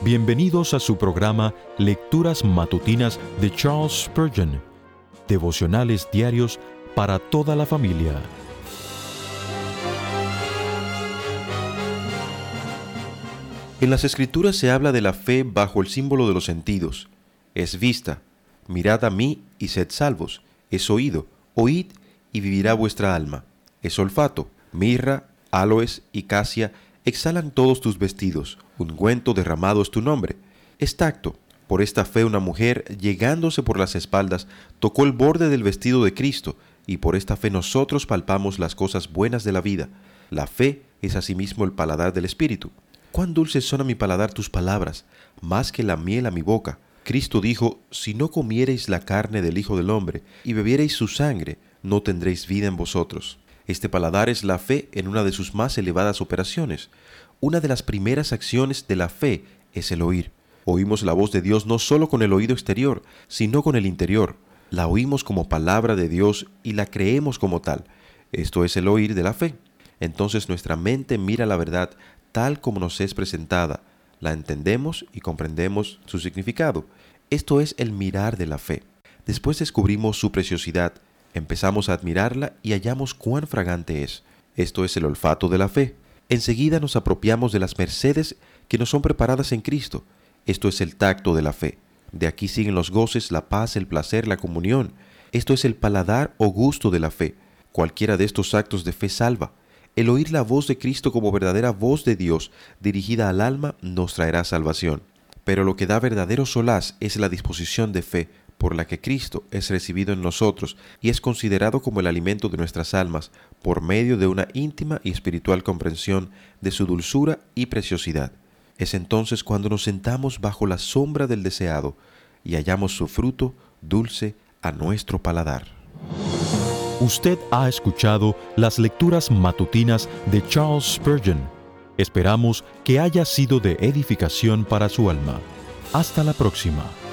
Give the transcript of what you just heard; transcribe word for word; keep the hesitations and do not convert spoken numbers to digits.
Bienvenidos a su programa Lecturas Matutinas de Charles Spurgeon, devocionales diarios para toda la familia. En las Escrituras se habla de la fe bajo el símbolo de los sentidos. Es vista, mirad a mí y sed salvos. Es oído, oíd y vivirá vuestra alma. Es olfato, mirra, áloes y casia exhalan todos tus vestidos, ungüento derramado es tu nombre. Es tacto, por esta fe una mujer, llegándose por las espaldas, tocó el borde del vestido de Cristo, y por esta fe nosotros palpamos las cosas buenas de la vida. La fe es asimismo el paladar del Espíritu. Cuán dulces son a mi paladar tus palabras, más que la miel a mi boca. Cristo dijo, si no comiereis la carne del Hijo del Hombre, y bebiereis su sangre, no tendréis vida en vosotros. Este paladar es la fe en una de sus más elevadas operaciones. Una de las primeras acciones de la fe es el oír. Oímos la voz de Dios no solo con el oído exterior, sino con el interior. La oímos como palabra de Dios y la creemos como tal. Esto es el oír de la fe. Entonces nuestra mente mira la verdad tal como nos es presentada. La entendemos y comprendemos su significado. Esto es el mirar de la fe. Después descubrimos su preciosidad. Empezamos a admirarla y hallamos cuán fragante es. Esto es el olfato de la fe. Enseguida nos apropiamos de las mercedes que nos son preparadas en Cristo. Esto es el tacto de la fe. De aquí siguen los goces, la paz, el placer, la comunión. Esto es el paladar o gusto de la fe. Cualquiera de estos actos de fe salva. El oír la voz de Cristo como verdadera voz de Dios dirigida al alma nos traerá salvación. Pero lo que da verdadero solaz es la disposición de fe por la que Cristo es recibido en nosotros y es considerado como el alimento de nuestras almas por medio de una íntima y espiritual comprensión de su dulzura y preciosidad. Es entonces cuando nos sentamos bajo la sombra del deseado y hallamos su fruto dulce a nuestro paladar. Usted ha escuchado las lecturas matutinas de Charles Spurgeon. Esperamos que haya sido de edificación para su alma. Hasta la próxima.